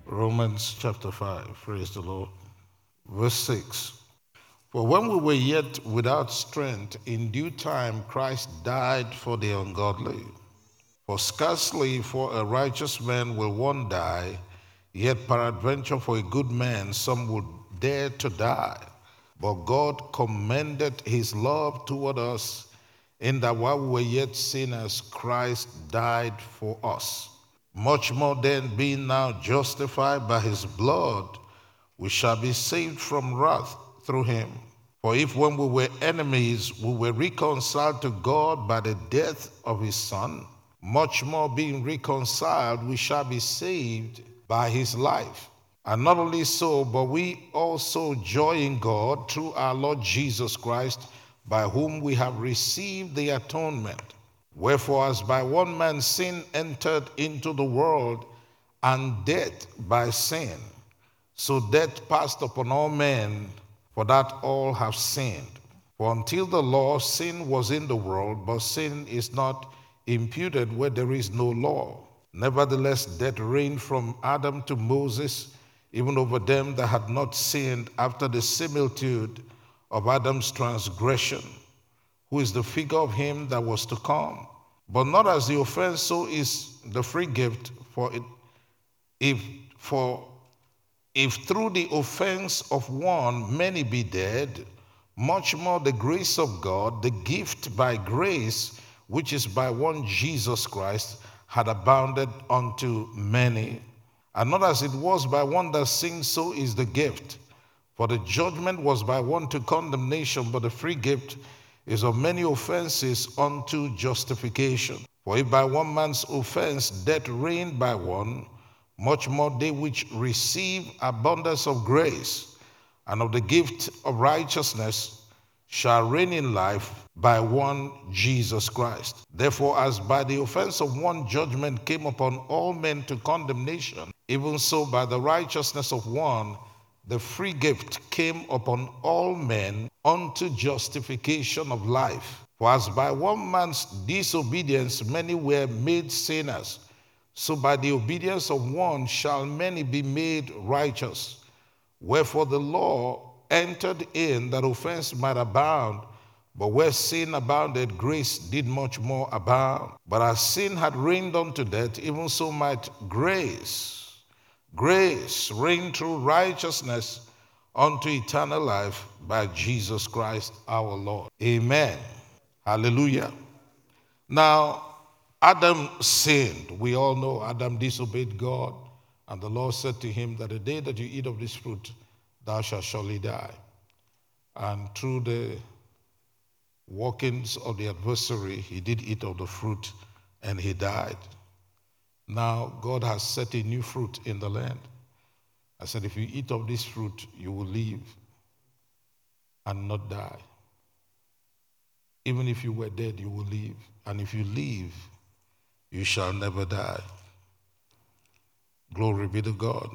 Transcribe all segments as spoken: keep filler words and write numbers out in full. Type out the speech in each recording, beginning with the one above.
Romans chapter five, praise the Lord. Verse six. For when we were yet without strength, in due time Christ died for the ungodly. For scarcely for a righteous man will one die, yet peradventure for a good man some would dare to die. But God commended his love toward us, in that while we were yet sinners, Christ died for us. Much more then, being now justified by his blood, we shall be saved from wrath through him. For if when we were enemies, we were reconciled to God by the death of his Son, much more being reconciled, we shall be saved by his life. And not only so, but we also joy in God through our Lord Jesus Christ, by whom we have received the atonement. Wherefore, as by one man sin entered into the world, and death by sin, so death passed upon all men, for that all have sinned. For until the law, sin was in the world, but sin is not imputed where there is no law. Nevertheless, death reigned from Adam to Moses, even over them that had not sinned, after the similitude of Adam's transgression, who is the figure of him that was to come. But not as the offense, so is the free gift. For it, if for if through the offense of one many be dead, much more the grace of God, the gift by grace, which is by one Jesus Christ, had abounded unto many. And not as it was by one that sinned, so is the gift. For the judgment was by one to condemnation, but the free gift is of many offenses unto justification. For if by one man's offense death reigned by one, much more they which receive abundance of grace and of the gift of righteousness shall reign in life by one Jesus Christ. Therefore, as by the offense of one judgment came upon all men to condemnation, even so by the righteousness of one the free gift came upon all men unto justification of life. For as by one man's disobedience many were made sinners, so by the obedience of one shall many be made righteous. Wherefore the law entered in that offense might abound, but where sin abounded, grace did much more abound. But as sin had reigned unto death, even so might grace, grace reign through righteousness unto eternal life by Jesus Christ our Lord. Amen. Hallelujah. Now, Adam sinned. We all know Adam disobeyed God, and the Lord said to him that the day that you eat of this fruit, thou shalt surely die. And through the workings of the adversary, he did eat of the fruit, and he died. Now, God has set a new fruit in the land. I said, if you eat of this fruit, you will live and not die. Even if you were dead, you will live. And if you live, you shall never die. Glory be to God.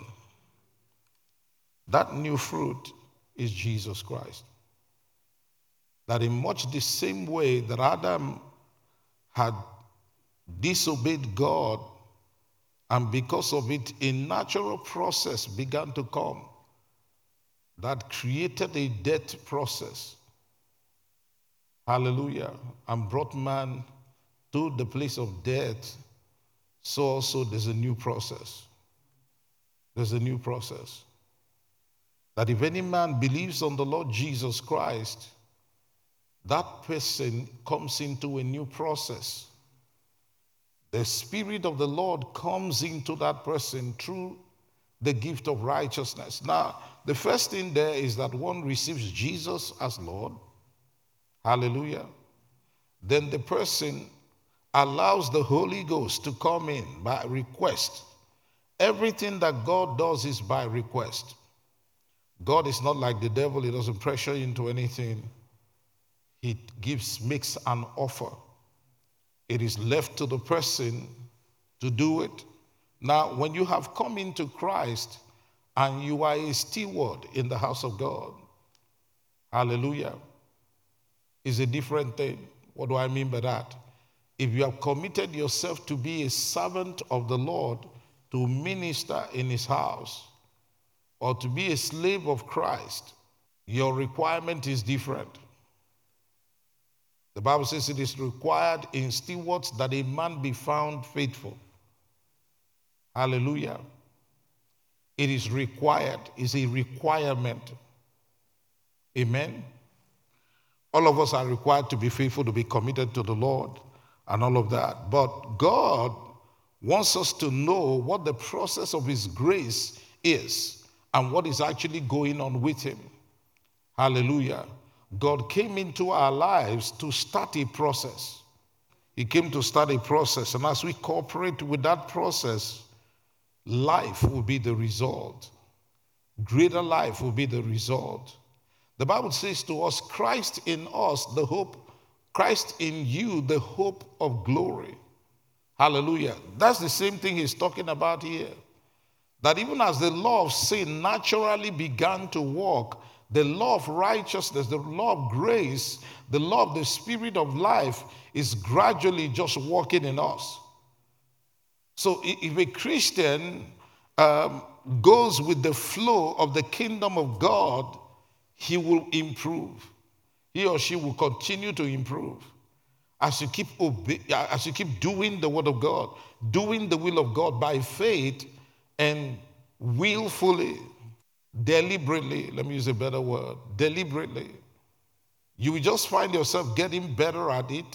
That new fruit is Jesus Christ. That in much the same way that Adam had disobeyed God, and because of it, a natural process began to come that created a death process. Hallelujah. And brought man to the place of death. So also there's a new process. There's a new process. That if any man believes on the Lord Jesus Christ, that person comes into a new process. The Spirit of the Lord comes into that person through the gift of righteousness. Now, the first thing there is that one receives Jesus as Lord. Hallelujah. Then the person allows the Holy Ghost to come in by request. Everything that God does is by request. God is not like the devil. He doesn't pressure you into anything. He gives, makes an offer. It is left to the person to do it. Now, when you have come into Christ and you are a steward in the house of God, hallelujah, is a different thing. What do I mean by that? If you have committed yourself to be a servant of the Lord, to minister in his house or to be a slave of Christ, your requirement is different. The Bible says it is required in stewards that a man be found faithful. Hallelujah. It is required, it's a requirement. Amen. All of us are required to be faithful, to be committed to the Lord, and all of that. But God wants us to know what the process of his grace is and what is actually going on with him. Hallelujah. God came into our lives to start a process. He came to start a process, and as we cooperate with that process, life will be the result. Greater life will be the result. The Bible says to us, Christ in us, the hope, Christ in you, the hope of glory. Hallelujah. That's the same thing he's talking about here. That even as the law of sin naturally began to work, the law of righteousness, the law of grace, the law of the spirit of life is gradually just working in us. So if a Christian um, goes with the flow of the kingdom of God, he will improve. He or she will continue to improve. As you keep obe- as you keep doing the word of God, doing the will of God by faith and willfully, deliberately, let me use a better word, deliberately, you will just find yourself getting better at it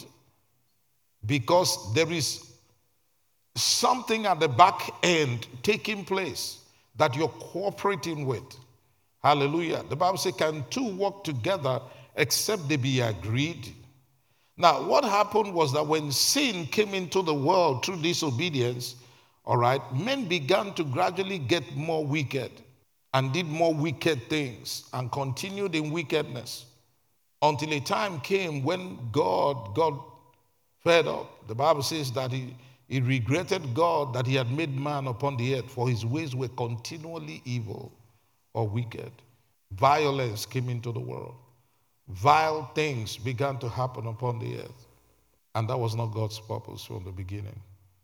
because there is something at the back end taking place that you're cooperating with. Hallelujah. The Bible says, can two work together except they be agreed? Now, what happened was that when sin came into the world through disobedience, all right, men began to gradually get more wicked and did more wicked things and continued in wickedness until a time came when God got fed up. The Bible says that he, he regretted God that he had made man upon the earth, for his ways were continually evil or wicked. Violence came into the world. Vile things began to happen upon the earth. And that was not God's purpose from the beginning.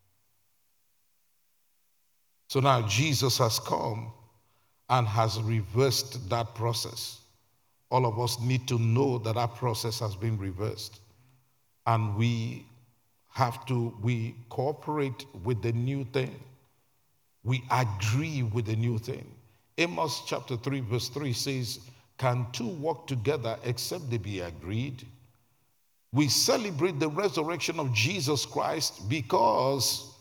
So now Jesus has come and has reversed that process. All of us need to know that that process has been reversed. And we have to, we cooperate with the new thing. We agree with the new thing. Amos chapter three verse three says, can two walk together except they be agreed? We celebrate the resurrection of Jesus Christ because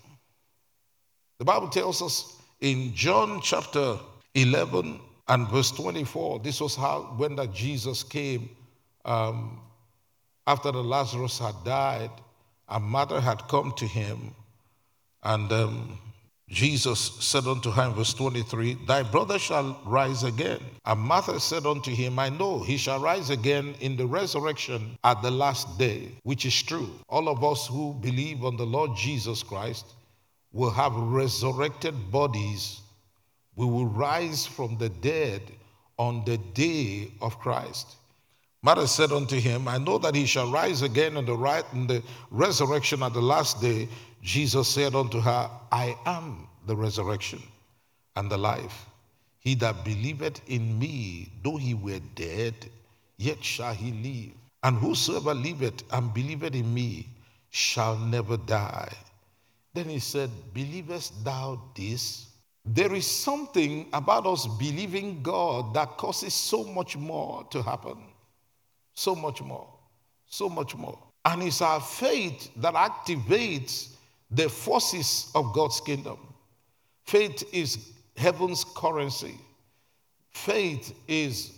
the Bible tells us in John chapter eleven and verse twenty-four, this was how when that Jesus came um, after the Lazarus had died, a mother had come to him, and um, Jesus said unto her in verse twenty-three, thy brother shall rise again. And Martha said unto him, I know he shall rise again in the resurrection at the last day, which is true. All of us who believe on the Lord Jesus Christ will have resurrected bodies. We will rise from the dead on the day of Christ. Martha said unto him, I know that he shall rise again in the, right, in the resurrection at the last day. Jesus said unto her, I am the resurrection and the life. He that believeth in me, though he were dead, yet shall he live. And whosoever liveth and believeth in me shall never die. Then he said, believest thou this? There is something about us believing God that causes so much more to happen. So much more. So much more. And it's our faith that activates the forces of God's kingdom. Faith is heaven's currency. Faith is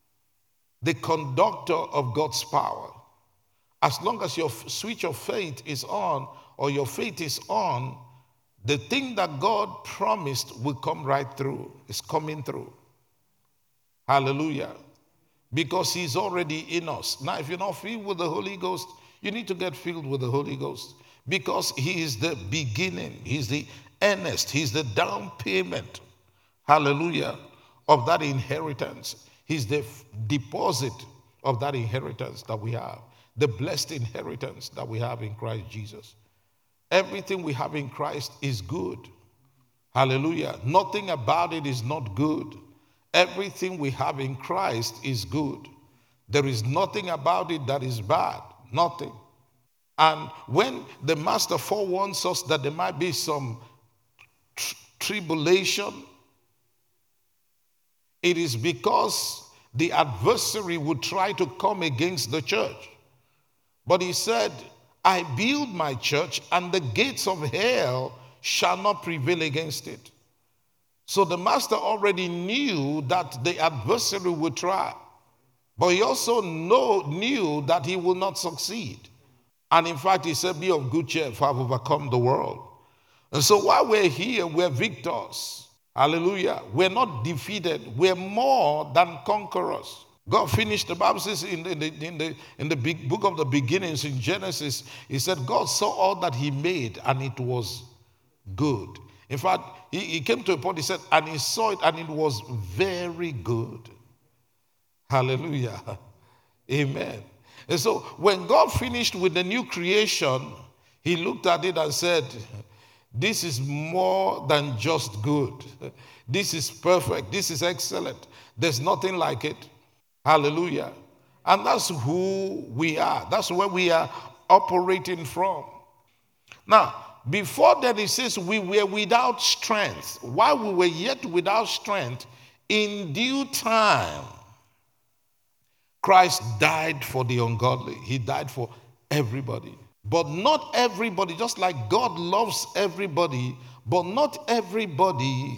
the conductor of God's power. As long as your switch of faith is on or your faith is on, the thing that God promised will come right through. It's coming through. Hallelujah. Because he's already in us. Now, if you're not filled with the Holy Ghost, you need to get filled with the Holy Ghost. Because he is the beginning. He's the earnest. He's the down payment. Hallelujah. Of that inheritance. He's the deposit of that inheritance that we have. The blessed inheritance that we have in Christ Jesus. Everything we have in Christ is good. Hallelujah. Nothing about it is not good. Everything we have in Christ is good. There is nothing about it that is bad. Nothing. And when the master forewarns us that there might be some tr- tribulation, it is because the adversary would try to come against the church. But he said, I build my church, and the gates of hell shall not prevail against it. So the master already knew that the adversary would try. But he also know, knew that he will not succeed. And in fact, he said, be of good cheer, for I've overcome the world. And so while we're here, we're victors. Hallelujah. We're not defeated. We're more than conquerors. God finished, the Bible says in the, in the, in the, in the big book of the beginnings in Genesis, he said, God saw all that he made and it was good. In fact, he, he came to a point, he said, and he saw it and it was very good. Hallelujah. Amen. And so when God finished with the new creation, he looked at it and said, this is more than just good. This is perfect. This is excellent. There's nothing like it. Hallelujah. And that's who we are. That's where we are operating from. Now, before that, it says we were without strength. While we were yet without strength, in due time, Christ died for the ungodly. He died for everybody. But not everybody, just like God loves everybody, but not everybody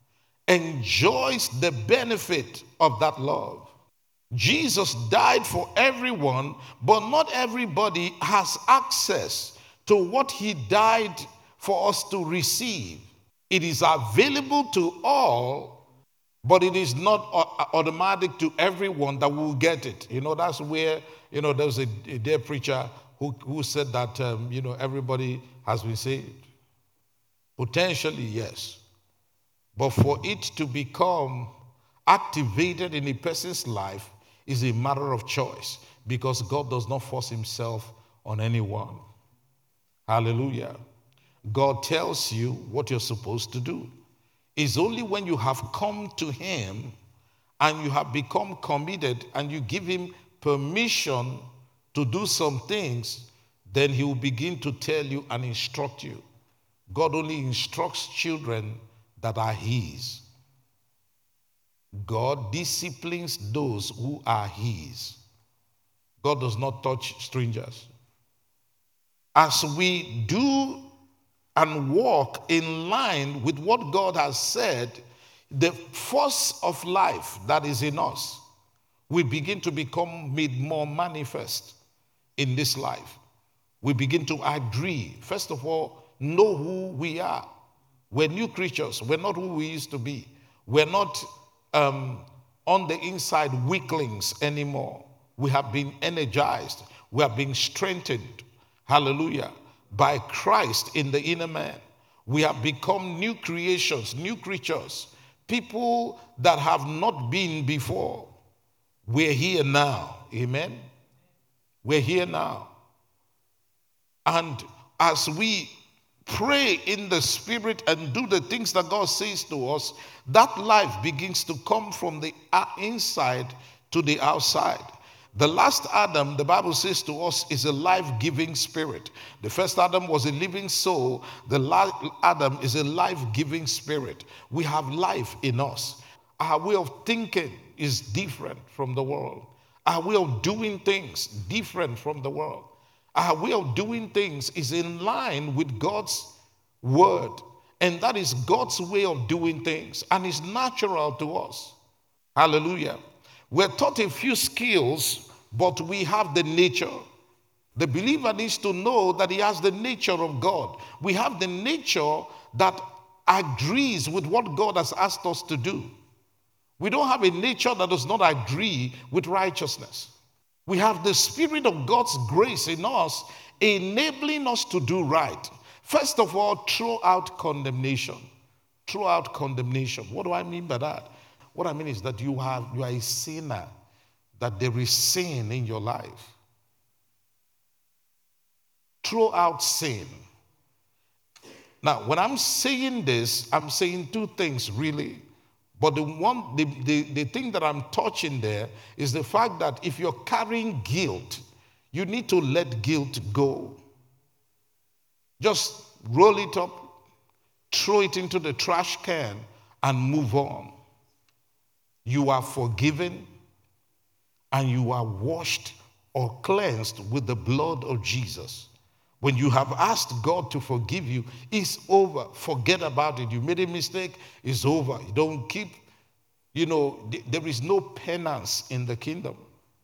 enjoys the benefit of that love. Jesus died for everyone, but not everybody has access to what he died for us to receive. It is available to all, but it is not automatic to everyone that will get it. You know, that's where, you know, there's a, a dear preacher who, who said that, um, you know, everybody has been saved. Potentially, yes. But for it to become activated in a person's life is a matter of choice, because God does not force himself on anyone. Hallelujah. God tells you what you're supposed to do. It's only when you have come to him and you have become committed and you give him permission to do some things, then he will begin to tell you and instruct you. God only instructs children that are his. God disciplines those who are his. God does not touch strangers. As we do and walk in line with what God has said, the force of life that is in us will begin to become made more manifest in this life. We begin to agree. First of all, know who we are. We're new creatures. We're not who we used to be. We're not um, on the inside weaklings anymore. We have been energized. We have been strengthened. Hallelujah. By Christ in the inner man. We have become new creations, new creatures, people that have not been before. We're here now. Amen. We're here now. And as we pray in the spirit and do the things that God says to us, that life begins to come from the inside to the outside. The last Adam, the Bible says to us, is a life-giving spirit. The first Adam was a living soul. The last Adam is a life-giving spirit. We have life in us. Our way of thinking is different from the world. Our way of doing things different from the world. Our way of doing things is in line with God's word. And that is God's way of doing things. And it's natural to us. Hallelujah. We're taught a few skills, but we have the nature. The believer needs to know that he has the nature of God. We have the nature that agrees with what God has asked us to do. We don't have a nature that does not agree with righteousness. We have the Spirit of God's grace in us, enabling us to do right. First of all, throw out condemnation. Throw out condemnation. What do I mean by that? What I mean is that you have you are a sinner, that there is sin in your life. Throw out sin. Now, when I'm saying this, I'm saying two things really. But the one, the, the, the thing that I'm touching there is the fact that if you're carrying guilt, you need to let guilt go. Just roll it up, throw it into the trash can, and move on. You are forgiven and you are washed or cleansed with the blood of Jesus. When you have asked God to forgive you, it's over. Forget about it. You made a mistake, it's over. You don't keep, you know, th- there is no penance in the kingdom.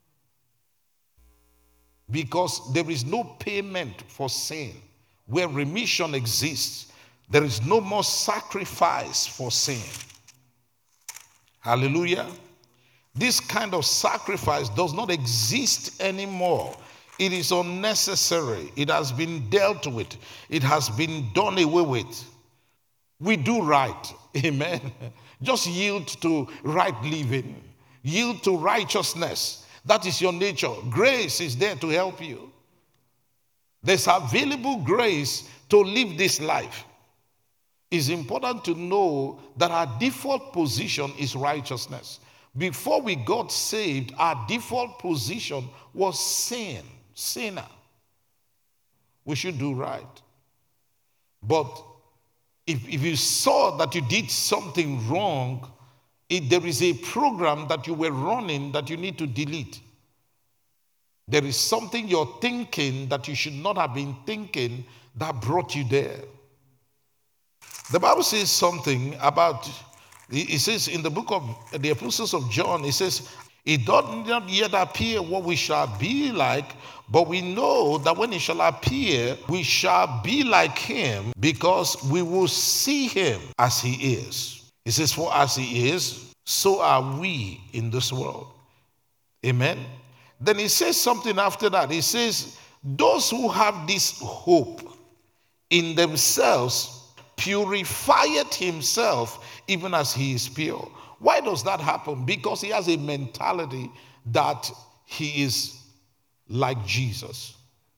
Because there is no payment for sin. Where remission exists, there is no more sacrifice for sin. Hallelujah. This kind of sacrifice does not exist anymore. It is unnecessary. It has been dealt with. It has been done away with. We do right. Amen. Just yield to right living. Yield to righteousness. That is your nature. Grace is there to help you. There's available grace to live this life. It's important to know that our default position is righteousness. Before we got saved, our default position was sin, sinner. We should do right. But if, if you saw that you did something wrong, it, there is a program that you were running that you need to delete. There is something you're thinking that you should not have been thinking that brought you there. The Bible says something about, it says in the book of the Epistles of John, it says, it does not yet appear what we shall be like, but we know that when it shall appear, we shall be like him because we will see him as he is. It says, for as he is, so are we in this world. Amen. Then he says something after that. He says, those who have this hope in themselves purifieth himself even as he is pure. Why does that happen? Because he has a mentality that he is like Jesus.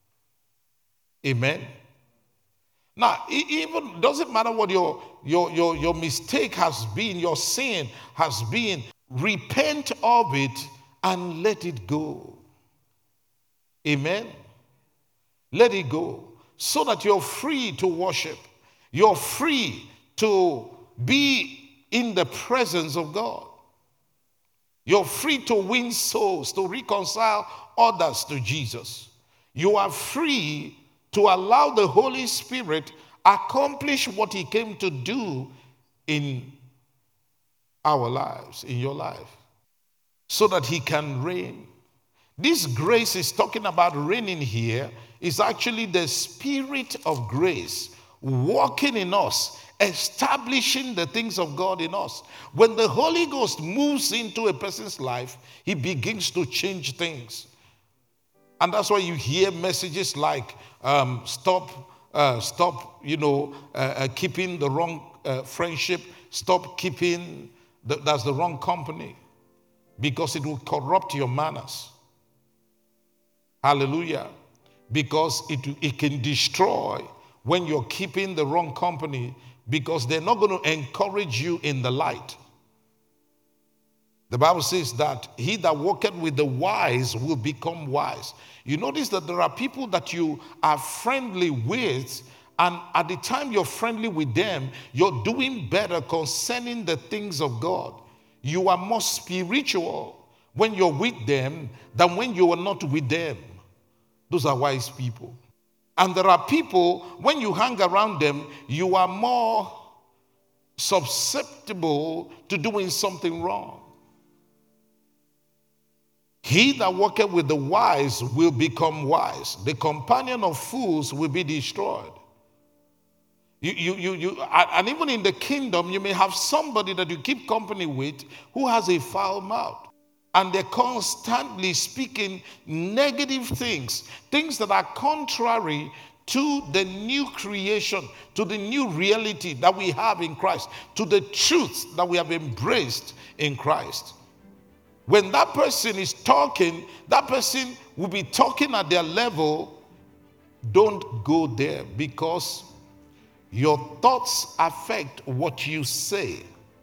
Amen. Now, it even doesn't matter what your, your, your, your mistake has been, your sin has been, repent of it and let it go. Amen. Let it go so that you're free to worship. You're free to be in the presence of God. You're free to win souls, to reconcile others to Jesus. You are free to allow the Holy Spirit accomplish what he came to do in our lives, in your life, so that he can reign. This grace is talking about reigning here is actually the Spirit of grace working in us, establishing the things of God in us. When the Holy Ghost moves into a person's life, he begins to change things. And that's why you hear messages like, um, stop, uh, stop, you know, uh, uh, keeping the wrong uh, friendship, stop keeping, the, that's the wrong company, because it will corrupt your manners. Hallelujah. Because it, it can destroy when you're keeping the wrong company, because they're not going to encourage you in the light. The Bible says that he that walketh with the wise will become wise. You notice that there are people that you are friendly with, and at the time you're friendly with them, you're doing better concerning the things of God. You are more spiritual when you're with them than when you are not with them. Those are wise people. And there are people, when you hang around them, you are more susceptible to doing something wrong. He that walketh with the wise will become wise. The companion of fools will be destroyed. You, you, you, you, and even in the kingdom, you may have somebody that you keep company with who has a foul mouth. And they're constantly speaking negative things, things that are contrary to the new creation, to the new reality that we have in Christ, to the truth that we have embraced in Christ. When that person is talking, that person will be talking at their level. Don't go there, because Your thoughts affect what you say.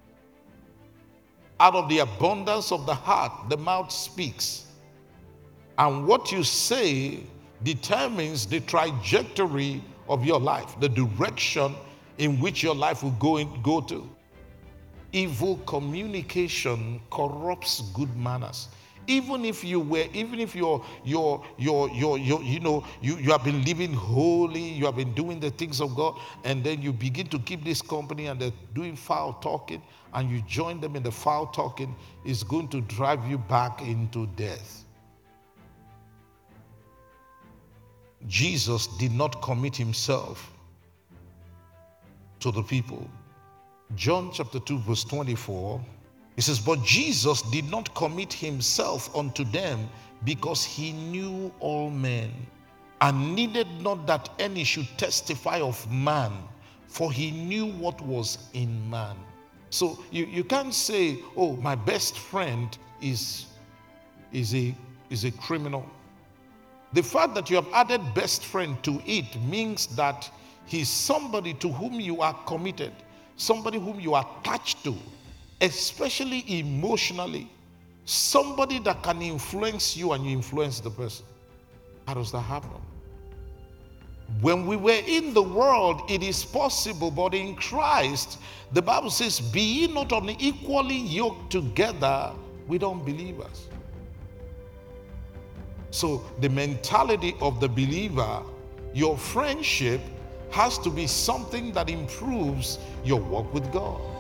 Out of the abundance of the heart, the mouth speaks. And what you say determines the trajectory of your life, the direction in which your life will go, in, go to. Evil communication corrupts good manners. Even if you were, even if you're, you're, you're, you're, you're you know, you, you have been living holy, you have been doing the things of God, and then you begin to keep this company and they're doing foul talking, and you join them in the foul talking, is going to drive you back into death. Jesus did not commit himself to the people. John chapter two verse twenty-four, it says, but Jesus did not commit himself unto them, because he knew all men, and needed not that any should testify of man, for he knew what was in man. So you, you can't say, oh, my best friend is, is, a, is a criminal. The fact that you have added best friend to it means that he's somebody to whom you are committed, somebody whom you are attached to, especially emotionally, somebody that can influence you and you influence the person. How does that happen? When we were in the world, it is possible, but in Christ, the Bible says, be ye not unequally yoked together with unbelievers. So the mentality of the believer, your friendship has to be something that improves your walk with God.